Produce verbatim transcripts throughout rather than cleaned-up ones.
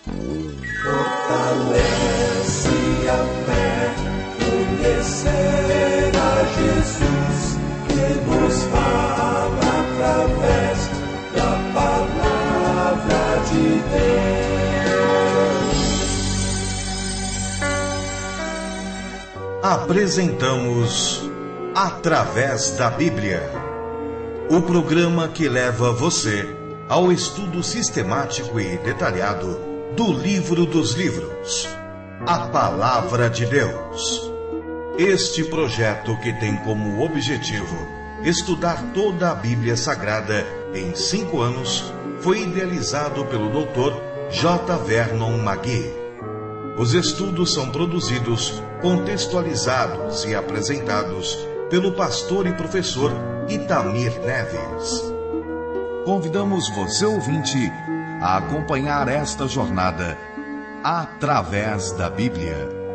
Fortalece a fé, conhecer a Jesus, que nos fala através da palavra de Deus. Apresentamos Através da Bíblia, o programa que leva você ao estudo sistemático e detalhado do livro dos livros, a Palavra de Deus. Este projeto, que tem como objetivo estudar toda a Bíblia Sagrada em cinco anos, foi idealizado pelo doutor J. Vernon McGee. Os estudos são produzidos, contextualizados e apresentados pelo pastor e professor Itamir Neves. Convidamos você, ouvinte, a acompanhar esta jornada através da Bíblia.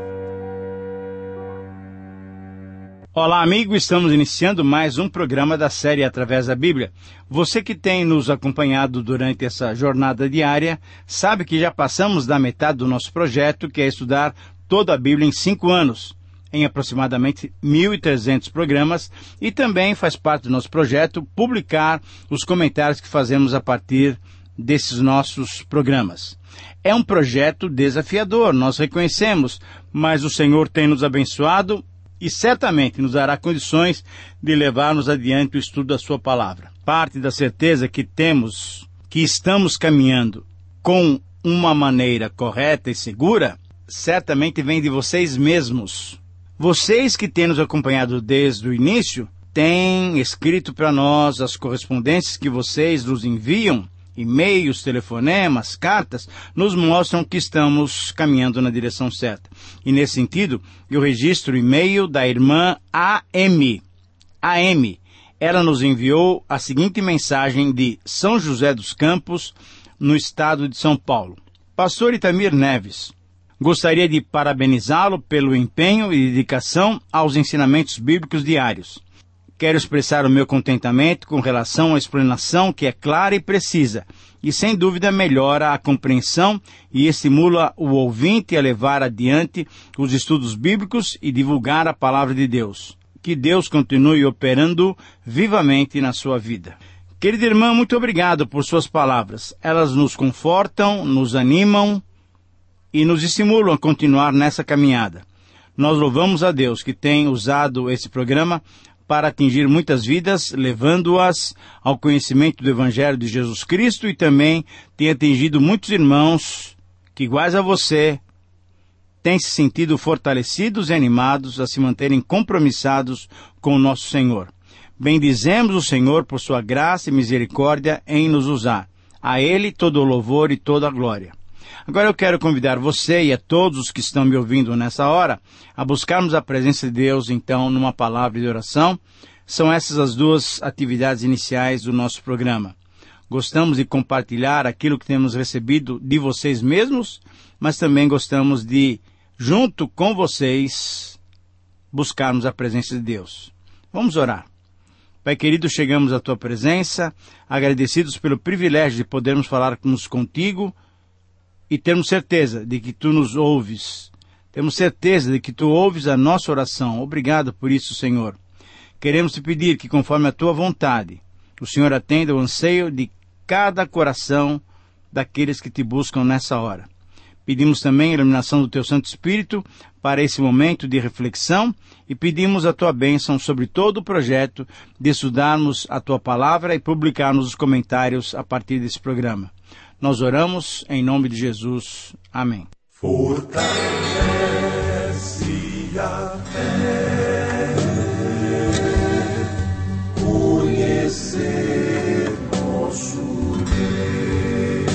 Olá, amigo, estamos iniciando mais um programa da série Através da Bíblia. Você que tem nos acompanhado durante essa jornada diária, sabe que já passamos da metade do nosso projeto, que é estudar toda a Bíblia em cinco anos, em aproximadamente mil e trezentos programas, e também faz parte do nosso projeto publicar os comentários que fazemos a partir desses nossos programas. É um projeto desafiador, nós reconhecemos, mas o Senhor tem nos abençoado e certamente nos dará condições de levarmos adiante o estudo da sua palavra. Parte da certeza que temos que estamos caminhando com uma maneira correta e segura, certamente vem de vocês mesmos. Vocês que têm nos acompanhado desde o início, têm escrito para nós as correspondências que vocês nos enviam, e-mails, telefonemas, cartas, nos mostram que estamos caminhando na direção certa. E nesse sentido, eu registro o e-mail da irmã A M. A M, ela nos enviou a seguinte mensagem de São José dos Campos, no estado de São Paulo. Pastor Itamir Neves, gostaria de parabenizá-lo pelo empenho e dedicação aos ensinamentos bíblicos diários. Quero expressar o meu contentamento com relação à explanação que é clara e precisa, e sem dúvida melhora a compreensão e estimula o ouvinte a levar adiante os estudos bíblicos e divulgar a palavra de Deus. Que Deus continue operando vivamente na sua vida. Querida irmã, muito obrigado por suas palavras. Elas nos confortam, nos animam e nos estimulam a continuar nessa caminhada. Nós louvamos a Deus que tem usado esse programa para atingir muitas vidas, levando-as ao conhecimento do Evangelho de Jesus Cristo, e também tem atingido muitos irmãos que, iguais a você, têm se sentido fortalecidos e animados a se manterem compromissados com o nosso Senhor. Bendizemos o Senhor por sua graça e misericórdia em nos usar. A Ele todo o louvor e toda a glória. Agora eu quero convidar você e a todos os que estão me ouvindo nessa hora a buscarmos a presença de Deus, então, numa palavra de oração. São essas as duas atividades iniciais do nosso programa. Gostamos de compartilhar aquilo que temos recebido de vocês mesmos, mas também gostamos de, junto com vocês, buscarmos a presença de Deus. Vamos orar. Pai querido, chegamos à Tua presença, agradecidos pelo privilégio de podermos falarmos contigo, e temos certeza de que Tu nos ouves. Temos certeza de que Tu ouves a nossa oração. Obrigado por isso, Senhor. Queremos Te pedir que, conforme a Tua vontade, o Senhor atenda o anseio de cada coração daqueles que Te buscam nessa hora. Pedimos também a iluminação do Teu Santo Espírito para esse momento de reflexão e pedimos a Tua bênção sobre todo o projeto de estudarmos a Tua palavra e publicarmos os comentários a partir desse programa. Nós oramos em nome de Jesus. Amém. Fortalece a fé, conhecer nosso Deus.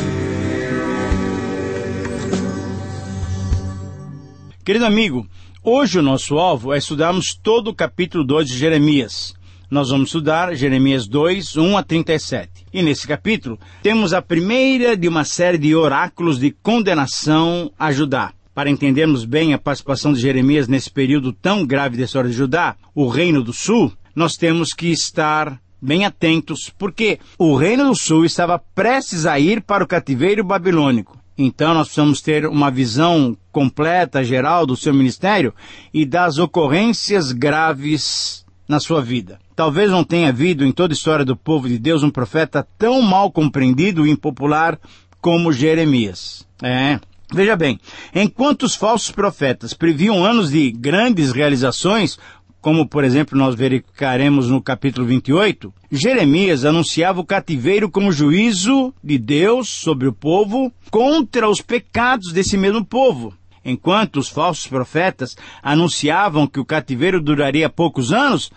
Querido amigo, hoje o nosso alvo é estudarmos todo o capítulo dois de Jeremias. Nós vamos estudar Jeremias dois, um a trinta e sete. E nesse capítulo, temos a primeira de uma série de oráculos de condenação a Judá. Para entendermos bem a participação de Jeremias nesse período tão grave da história de Judá, o Reino do Sul, nós temos que estar bem atentos, porque o Reino do Sul estava prestes a ir para o cativeiro babilônico. Então nós precisamos ter uma visão completa, geral do seu ministério e das ocorrências graves na sua vida. Talvez não tenha havido em toda a história do povo de Deus um profeta tão mal compreendido e impopular como Jeremias. É... Veja bem, enquanto os falsos profetas previam anos de grandes realizações, como por exemplo nós verificaremos no capítulo vinte e oito, Jeremias anunciava o cativeiro como juízo de Deus sobre o povo contra os pecados desse mesmo povo. Enquanto os falsos profetas anunciavam que o cativeiro duraria poucos anos,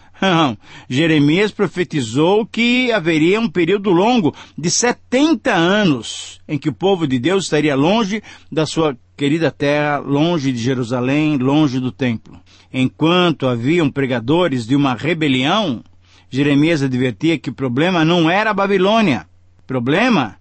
Jeremias profetizou que haveria um período longo de setenta anos em que o povo de Deus estaria longe da sua querida terra, longe de Jerusalém, longe do templo. Enquanto haviam pregadores de uma rebelião, Jeremias advertia que o problema não era a Babilônia. Problema,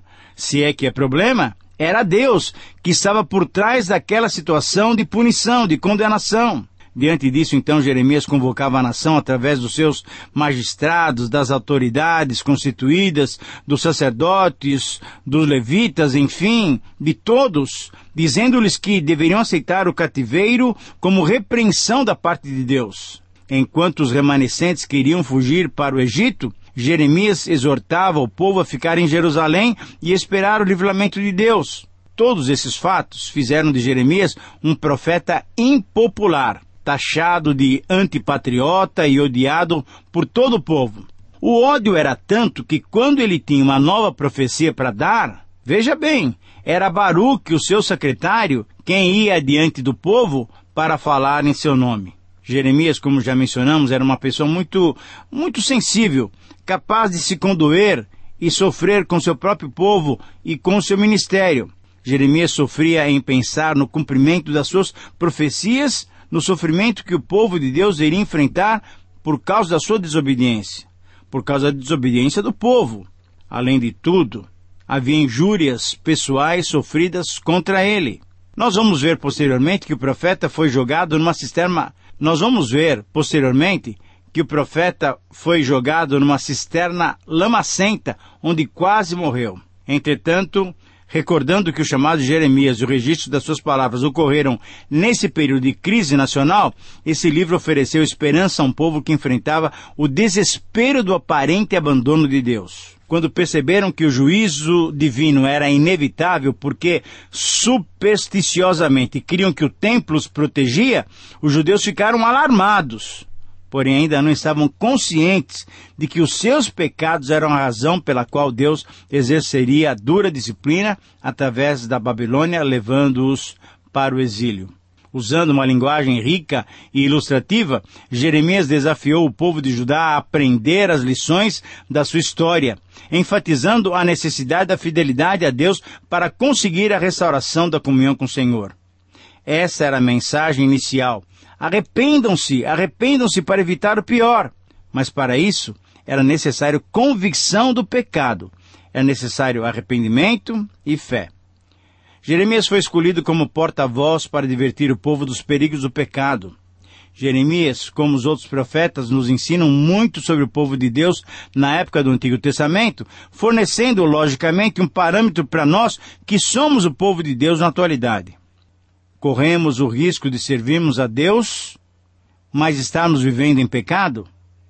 se é que é problema, era Deus que estava por trás daquela situação de punição, de condenação. Diante disso, então, Jeremias convocava a nação através dos seus magistrados, das autoridades constituídas, dos sacerdotes, dos levitas, enfim, de todos, dizendo-lhes que deveriam aceitar o cativeiro como repreensão da parte de Deus. Enquanto os remanescentes queriam fugir para o Egito, Jeremias exortava o povo a ficar em Jerusalém e esperar o livramento de Deus. Todos esses fatos fizeram de Jeremias um profeta impopular, taxado de antipatriota e odiado por todo o povo. O ódio era tanto que quando ele tinha uma nova profecia para dar, veja bem, era Baruque, o seu secretário, quem ia diante do povo para falar em seu nome. Jeremias, como já mencionamos, era uma pessoa muito, muito sensível, capaz de se condoer e sofrer com seu próprio povo e com seu ministério. Jeremias sofria em pensar no cumprimento das suas profecias, no sofrimento que o povo de Deus iria enfrentar por causa da sua desobediência, por causa da desobediência do povo. Além de tudo, havia injúrias pessoais sofridas contra ele. Nós vamos ver posteriormente que o profeta foi jogado numa cisterna. Nós vamos ver posteriormente que o profeta foi jogado numa cisterna lamacenta, onde quase morreu. Entretanto, recordando que o chamado de Jeremias e o registro das suas palavras ocorreram nesse período de crise nacional, esse livro ofereceu esperança a um povo que enfrentava o desespero do aparente abandono de Deus. Quando perceberam que o juízo divino era inevitável porque supersticiosamente criam que o templo os protegia, os judeus ficaram alarmados. Porém, ainda não estavam conscientes de que os seus pecados eram a razão pela qual Deus exerceria a dura disciplina através da Babilônia, levando-os para o exílio. Usando uma linguagem rica e ilustrativa, Jeremias desafiou o povo de Judá a aprender as lições da sua história, enfatizando a necessidade da fidelidade a Deus para conseguir a restauração da comunhão com o Senhor. Essa era a mensagem inicial. Arrependam-se, arrependam-se para evitar o pior. Mas para isso, era necessário convicção do pecado. Era necessário arrependimento e fé. Jeremias foi escolhido como porta-voz para advertir o povo dos perigos do pecado. Jeremias, como os outros profetas, nos ensinam muito sobre o povo de Deus na época do Antigo Testamento, fornecendo, logicamente, um parâmetro para nós que somos o povo de Deus na atualidade. Corremos o risco de servirmos a Deus, mas estarmos vivendo em pecado?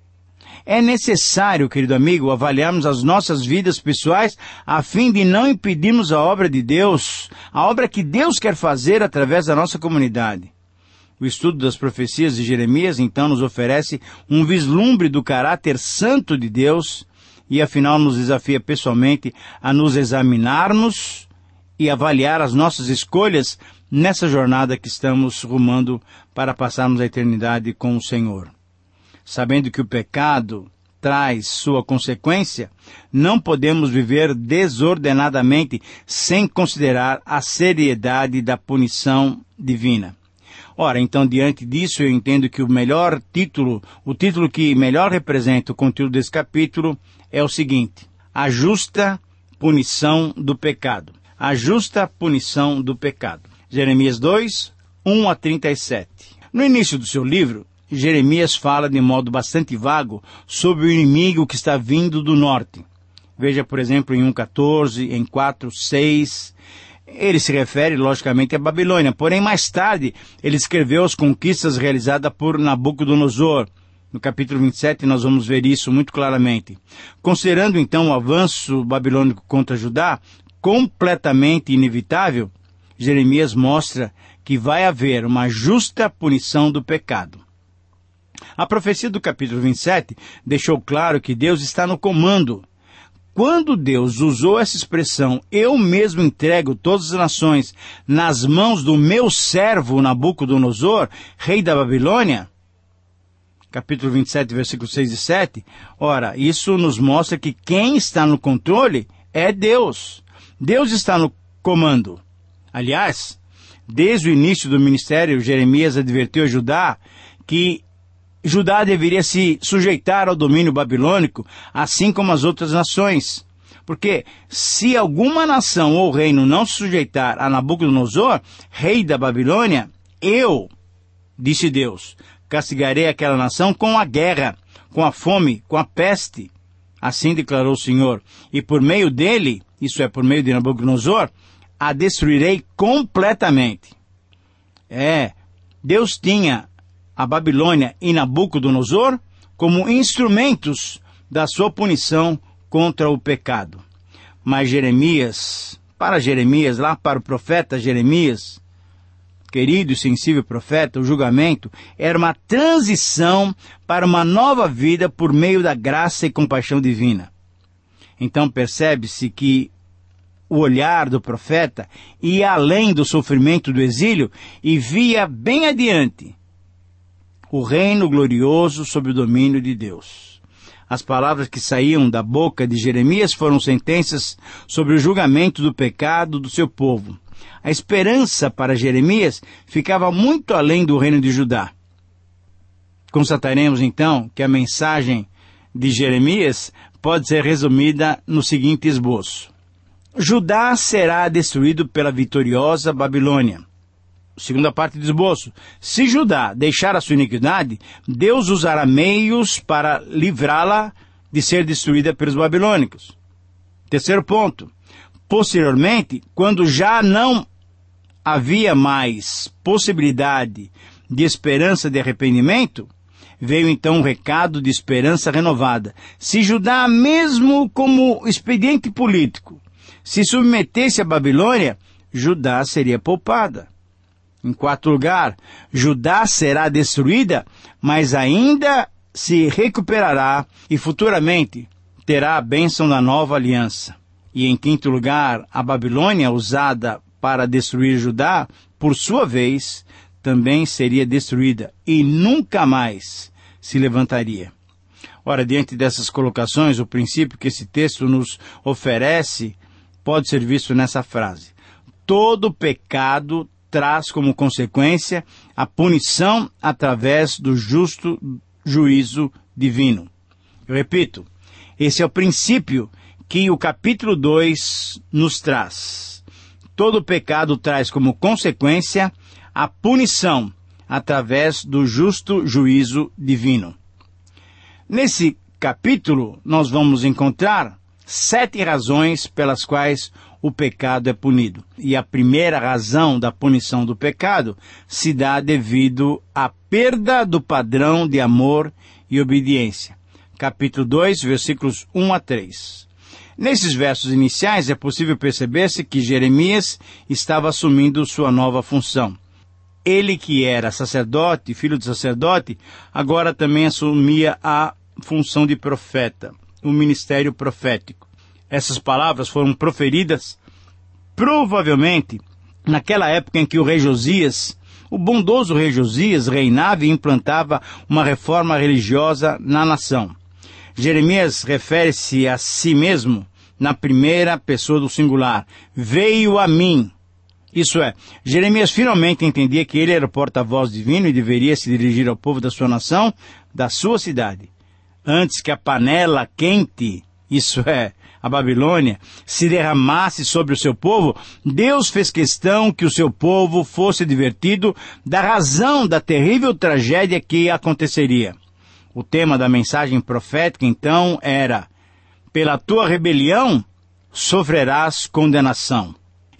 É necessário, querido amigo, avaliarmos as nossas vidas pessoais a fim de não impedirmos a obra de Deus, a obra que Deus quer fazer através da nossa comunidade. O estudo das profecias de Jeremias, então, nos oferece um vislumbre do caráter santo de Deus e, afinal, nos desafia pessoalmente a nos examinarmos e avaliar as nossas escolhas nessa jornada que estamos rumando para passarmos a eternidade com o Senhor. Sabendo que o pecado traz sua consequência, não podemos viver desordenadamente sem considerar a seriedade da punição divina. Ora, então, diante disso, eu entendo que o melhor título, o título que melhor representa o conteúdo desse capítulo é o seguinte: a justa punição do pecado. A justa punição do pecado. Jeremias dois, um a trinta e sete. No início do seu livro, Jeremias fala de modo bastante vago sobre o inimigo que está vindo do norte. Veja, por exemplo, em um, quatorze, em quatro, seis. Ele se refere, logicamente, à Babilônia, porém, mais tarde, ele escreveu as conquistas realizadas por Nabucodonosor. No capítulo vinte e sete, nós vamos ver isso muito claramente. Considerando, então, o avanço babilônico contra Judá, completamente inevitável, Jeremias mostra que vai haver uma justa punição do pecado. A profecia do capítulo vinte e sete deixou claro que Deus está no comando. Quando Deus usou essa expressão, eu mesmo entrego todas as nações nas mãos do meu servo Nabucodonosor, rei da Babilônia, capítulo vinte e sete, versículos seis e sete, ora, isso nos mostra que quem está no controle é Deus. Deus está no comando. Aliás, desde o início do ministério, Jeremias advertiu a Judá que Judá deveria se sujeitar ao domínio babilônico, assim como as outras nações. Porque se alguma nação ou reino não se sujeitar a Nabucodonosor, rei da Babilônia, eu, disse Deus, castigarei aquela nação com a guerra, com a fome, com a peste. Assim declarou o Senhor. E por meio dele, isso é, por meio de Nabucodonosor, a destruirei completamente. É, Deus tinha a Babilônia e Nabucodonosor como instrumentos da sua punição contra o pecado. Mas Jeremias, para Jeremias, lá para o profeta Jeremias, querido e sensível profeta, o julgamento era uma transição para uma nova vida por meio da graça e compaixão divina. Então percebe-se que o olhar do profeta ia além do sofrimento do exílio e via bem adiante o reino glorioso sob o domínio de Deus. As palavras que saíam da boca de Jeremias foram sentenças sobre o julgamento do pecado do seu povo. A esperança para Jeremias ficava muito além do reino de Judá. Constataremos então que a mensagem de Jeremias pode ser resumida no seguinte esboço. Judá será destruído pela vitoriosa Babilônia. Segunda parte do esboço. Se Judá deixar a sua iniquidade, Deus usará meios para livrá-la de ser destruída pelos babilônicos. Terceiro ponto. Posteriormente, quando já não havia mais possibilidade de esperança de arrependimento, veio então um recado de esperança renovada. Se Judá, mesmo como expediente político, se submetesse à Babilônia, Judá seria poupada. Em quarto lugar, Judá será destruída, mas ainda se recuperará e futuramente terá a bênção da nova aliança. E em quinto lugar, a Babilônia, usada para destruir Judá, por sua vez, também seria destruída e nunca mais se levantaria. Ora, diante dessas colocações, o princípio que esse texto nos oferece pode ser visto nessa frase. Todo pecado traz como consequência a punição através do justo juízo divino. Eu repito, esse é o princípio que o capítulo dois nos traz. Todo pecado traz como consequência a punição através do justo juízo divino. Nesse capítulo, nós vamos encontrar sete razões pelas quais o pecado é punido. E a primeira razão da punição do pecado se dá devido à perda do padrão de amor e obediência. Capítulo dois, versículos um a três. Nesses versos iniciais é possível perceber-se que Jeremias estava assumindo sua nova função. Ele que era sacerdote, filho de sacerdote, agora também assumia a função de profeta, o ministério profético. Essas palavras foram proferidas, provavelmente, naquela época em que o rei Josias, o bondoso rei Josias, reinava e implantava uma reforma religiosa na nação. Jeremias refere-se a si mesmo na primeira pessoa do singular. Veio a mim. Isso é, Jeremias finalmente entendia que ele era o porta-voz divino e deveria se dirigir ao povo da sua nação, da sua cidade. Antes que a panela quente, isso é, a Babilônia, se derramasse sobre o seu povo, Deus fez questão que o seu povo fosse divertido da razão da terrível tragédia que aconteceria. O tema da mensagem profética, então, era: pela tua rebelião sofrerás condenação.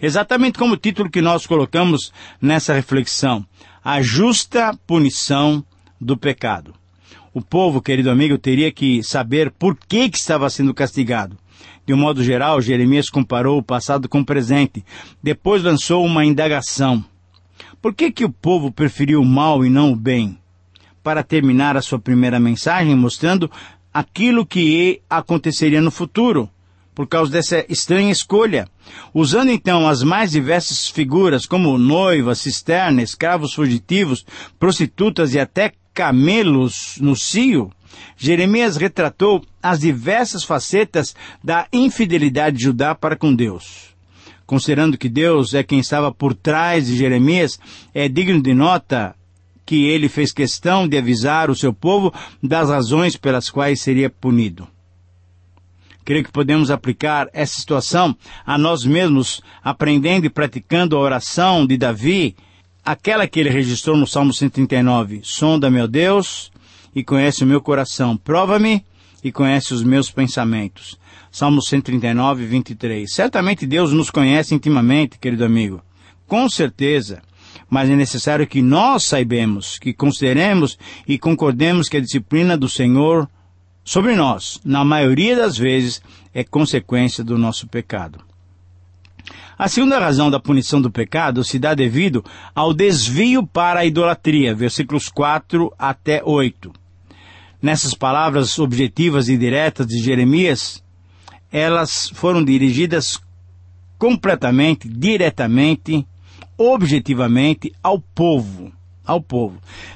Exatamente como o título que nós colocamos nessa reflexão, a justa punição do pecado. O povo, querido amigo, teria que saber por que, que estava sendo castigado. De um modo geral, Jeremias comparou o passado com o presente. Depois lançou uma indagação. Por que, que o povo preferiu o mal e não o bem? Para terminar a sua primeira mensagem mostrando aquilo que aconteceria no futuro, por causa dessa estranha escolha. Usando então as mais diversas figuras, como noiva, cisterna, escravos fugitivos, prostitutas e até camelos no cio, Jeremias retratou as diversas facetas da infidelidade de Judá para com Deus. Considerando que Deus é quem estava por trás de Jeremias, é digno de nota que ele fez questão de avisar o seu povo das razões pelas quais seria punido. Creio que podemos aplicar essa situação a nós mesmos, aprendendo e praticando a oração de Davi, aquela que ele registrou no Salmo cento e trinta e nove. Sonda, meu Deus, e conhece o meu coração. Prova-me e conhece os meus pensamentos. Salmo cento e trinta e nove, vinte e três. Certamente Deus nos conhece intimamente, querido amigo. Com certeza. Mas é necessário que nós saibamos, que consideremos e concordemos que a disciplina do Senhor sobre nós, na maioria das vezes, é consequência do nosso pecado. A segunda razão da punição do pecado se dá devido ao desvio para a idolatria, versículos quatro até oito. Nessas palavras objetivas e diretas de Jeremias, elas foram dirigidas completamente, diretamente, objetivamente ao povo, ao povo.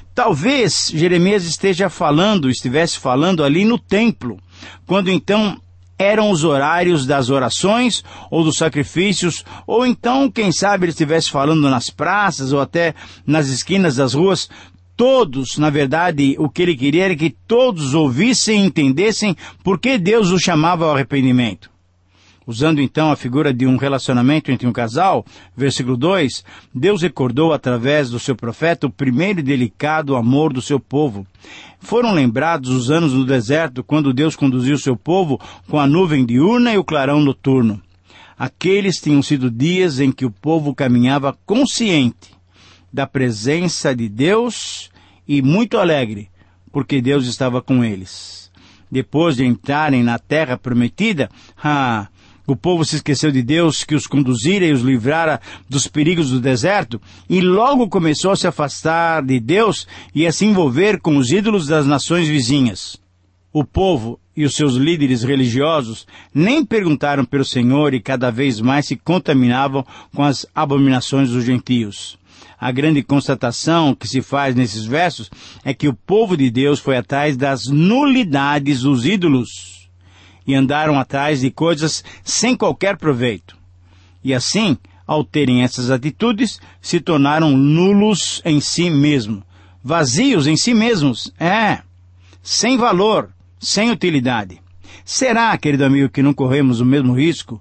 Talvez Jeremias esteja falando, estivesse falando ali no templo, quando então eram os horários das orações ou dos sacrifícios, ou então, quem sabe, ele estivesse falando nas praças ou até nas esquinas das ruas. Todos, na verdade, o que ele queria era que todos ouvissem e entendessem por que Deus os chamava ao arrependimento. Usando então a figura de um relacionamento entre um casal, versículo dois, Deus recordou através do seu profeta o primeiro e delicado amor do seu povo. Foram lembrados os anos no deserto, quando Deus conduziu o seu povo com a nuvem diurna e o clarão noturno. Aqueles tinham sido dias em que o povo caminhava consciente da presença de Deus e muito alegre, porque Deus estava com eles. Depois de entrarem na terra prometida, ah, o povo se esqueceu de Deus que os conduzira e os livrara dos perigos do deserto e logo começou a se afastar de Deus e a se envolver com os ídolos das nações vizinhas. O povo e os seus líderes religiosos nem perguntaram pelo Senhor e cada vez mais se contaminavam com as abominações dos gentios. A grande constatação que se faz nesses versos é que o povo de Deus foi atrás das nulidades dos ídolos e andaram atrás de coisas sem qualquer proveito. E assim, ao terem essas atitudes, se tornaram nulos em si mesmos, vazios em si mesmos, é, sem valor, sem utilidade. Será, querido amigo, que não corremos o mesmo risco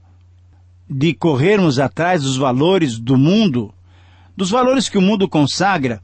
de corrermos atrás dos valores do mundo, dos valores que o mundo consagra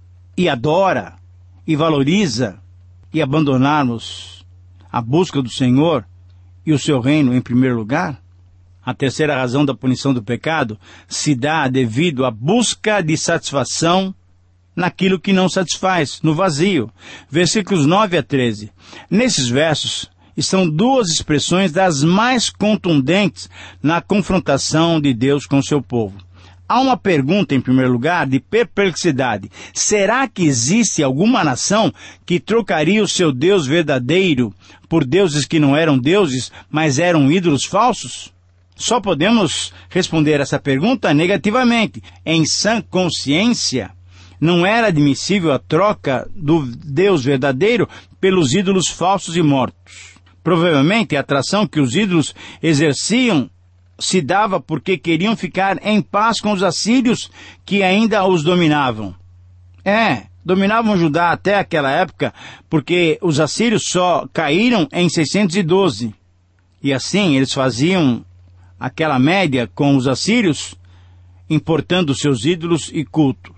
e adora e valoriza, e abandonarmos a busca do Senhor e o seu reino em primeiro lugar? A terceira razão da punição do pecado se dá devido à busca de satisfação naquilo que não satisfaz, no vazio. Versículos nove a treze. Nesses versos estão duas expressões das mais contundentes na confrontação de Deus com o seu povo. Há uma pergunta, em primeiro lugar, de perplexidade. Será que existe alguma nação que trocaria o seu Deus verdadeiro por deuses que não eram deuses, mas eram ídolos falsos? Só podemos responder essa pergunta negativamente. Em sã consciência, não era admissível a troca do Deus verdadeiro pelos ídolos falsos e mortos. Provavelmente a atração que os ídolos exerciam se dava porque queriam ficar em paz com os assírios que ainda os dominavam. É, dominavam Judá até aquela época, porque os assírios só caíram em seiscentos e doze. E assim eles faziam aquela média com os assírios, importando seus ídolos e cultos.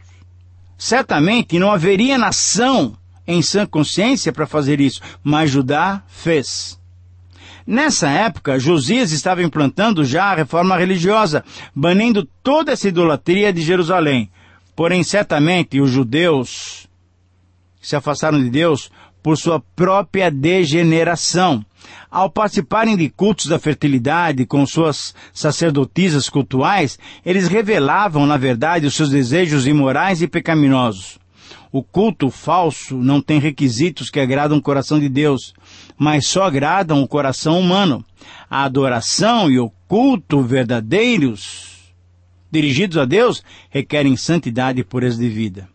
Certamente não haveria nação em sã consciência para fazer isso, mas Judá fez. Nessa época, Josias estava implantando já a reforma religiosa, banindo toda essa idolatria de Jerusalém. Porém, certamente, os judeus se afastaram de Deus por sua própria degeneração. Ao participarem de cultos da fertilidade com suas sacerdotisas cultuais, eles revelavam, na verdade, os seus desejos imorais e pecaminosos. O culto falso não tem requisitos que agradam o coração de Deus, mas só agradam o coração humano. A adoração e o culto verdadeiros, dirigidos a Deus, requerem santidade e pureza de vida.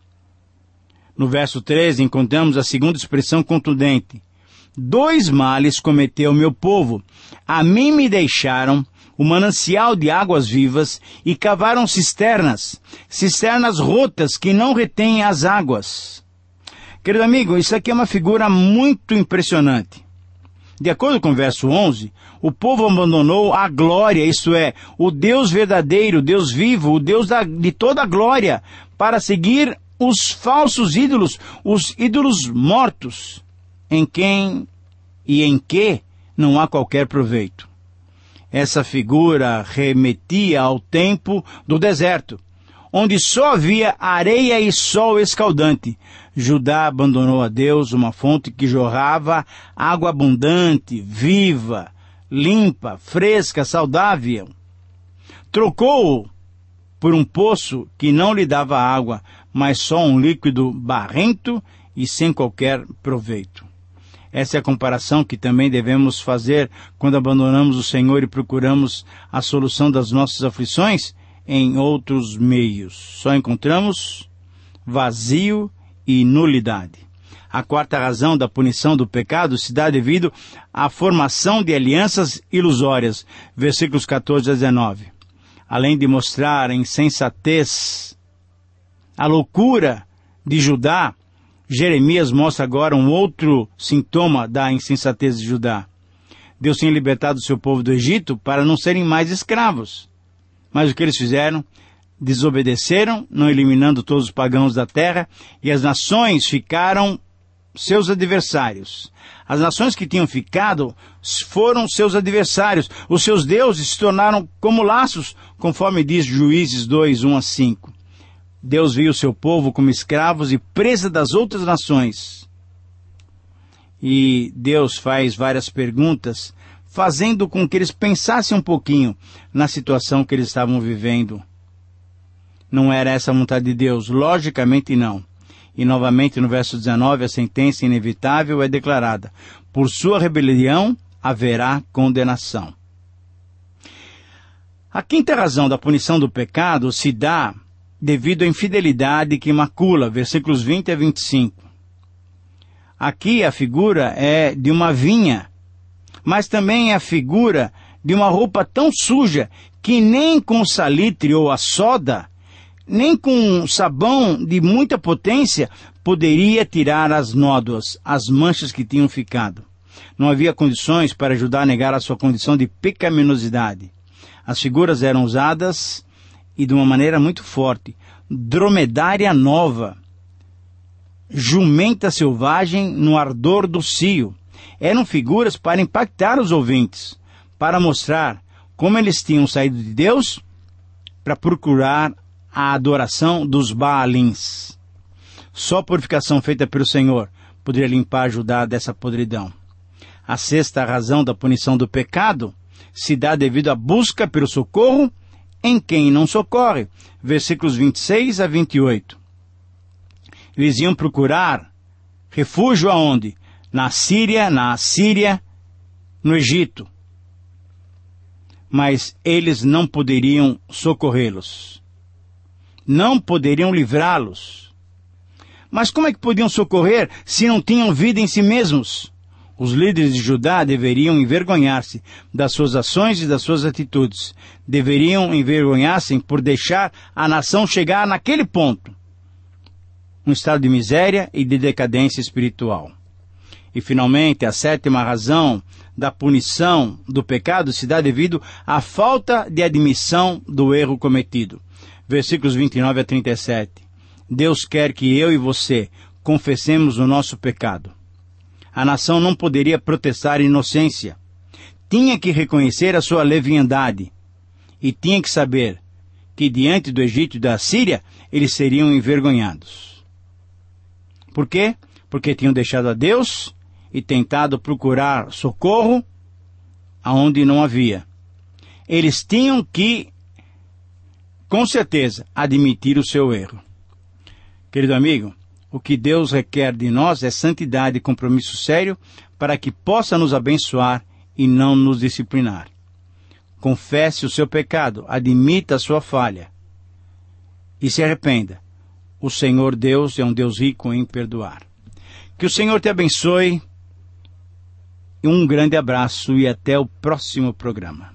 No verso treze, encontramos a segunda expressão contundente. Dois males cometeu o meu povo. A mim me deixaram o manancial de águas vivas e cavaram cisternas, cisternas rotas que não retêm as águas. Querido amigo, isso aqui é uma figura muito impressionante. De acordo com o verso onze, o povo abandonou a glória, isto é, o Deus verdadeiro, o Deus vivo, o Deus da, de toda a glória, para seguir os falsos ídolos, os ídolos mortos, em quem e em que não há qualquer proveito. Essa figura remetia ao tempo do deserto, onde só havia areia e sol escaldante. Judá abandonou a Deus uma fonte que jorrava água abundante, viva, limpa, fresca, saudável. Trocou-o por um poço que não lhe dava água, mas só um líquido barrento e sem qualquer proveito. Essa é a comparação que também devemos fazer quando abandonamos o Senhor e procuramos a solução das nossas aflições em outros meios. Só encontramos vazio e nulidade. A quarta razão da punição do pecado se dá devido à formação de alianças ilusórias. Versículos catorze a dezenove. Além de mostrar a insensatez, a loucura de Judá, Jeremias mostra agora um outro sintoma da insensatez de Judá. Deus tinha libertado o seu povo do Egito para não serem mais escravos. Mas o que eles fizeram? Desobedeceram, não eliminando todos os pagãos da terra, e as nações ficaram seus adversários. As nações que tinham ficado foram seus adversários. Os seus deuses se tornaram como laços, conforme diz Juízes dois, um a cinco. Deus viu o seu povo como escravos e presa das outras nações. E Deus faz várias perguntas, fazendo com que eles pensassem um pouquinho na situação que eles estavam vivendo. Não era essa a vontade de Deus? Logicamente não. E novamente no verso dezenove, a sentença inevitável é declarada. Por sua rebelião haverá condenação. A quinta razão da punição do pecado se dá devido à infidelidade que macula, versículos vinte a vinte e cinco. Aqui a figura é de uma vinha, mas também é a figura de uma roupa tão suja que nem com salitre ou a soda, nem com sabão de muita potência, poderia tirar as nódoas, as manchas que tinham ficado. Não havia condições para ajudar a negar a sua condição de pecaminosidade. As figuras eram usadas e de uma maneira muito forte. Dromedária nova, jumenta selvagem no ardor do cio. Eram figuras para impactar os ouvintes, para mostrar como eles tinham saído de Deus para procurar a adoração dos Baalins. Só a purificação feita pelo Senhor poderia limpar Judá dessa podridão. A sexta razão da punição do pecado se dá devido à busca pelo socorro em quem não socorre. Versículos vinte e seis a vinte e oito. Eles iam procurar refúgio aonde? Na Síria, na Assíria, no Egito. Mas eles não poderiam socorrê-los. Não poderiam livrá-los. Mas como é que podiam socorrer se não tinham vida em si mesmos? Os líderes de Judá deveriam envergonhar-se das suas ações e das suas atitudes. Deveriam envergonhar-se por deixar a nação chegar naquele ponto. Um estado de miséria e de decadência espiritual. E finalmente, a sétima razão da punição do pecado se dá devido à falta de admissão do erro cometido. Versículos vinte e nove a trinta e sete. Deus quer que eu e você confessemos o nosso pecado. A nação não poderia protestar inocência. tinha que reconhecer a sua leviandade e tinha que saber que diante do Egito e da Síria eles seriam envergonhados. Por quê? Porque tinham deixado a Deus e tentado procurar socorro aonde não havia. Eles tinham que, com certeza, admitir o seu erro. Querido amigo, o que Deus requer de nós é santidade e compromisso sério para que possa nos abençoar e não nos disciplinar. Confesse o seu pecado, admita a sua falha e se arrependa. O Senhor Deus é um Deus rico em perdoar. Que o Senhor te abençoe. Um grande abraço e até o próximo programa.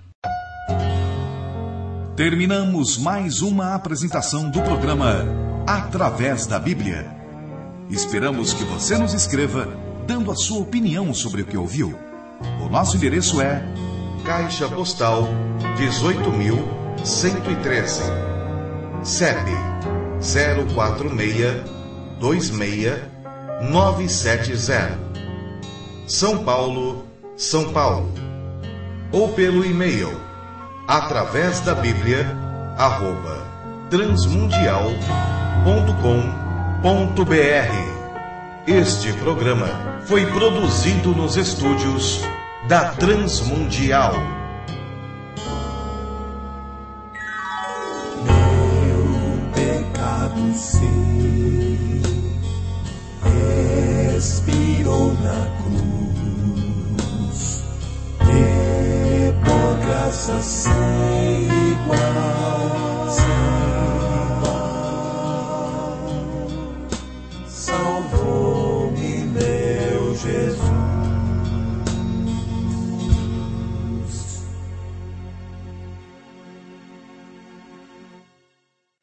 Terminamos mais uma apresentação do programa Através da Bíblia. Esperamos que você nos escreva dando a sua opinião sobre o que ouviu. O nosso endereço é Caixa Postal dezoito mil cento e treze, C E P zero quatro seis dois seis nove sete zero, São Paulo, São Paulo. Ou pelo e-mail através da Bíblia arroba transmundial ponto com ponto br. Este programa foi produzido nos estúdios da Transmundial. Meu pecado sim expirou na cruz, e por graça sem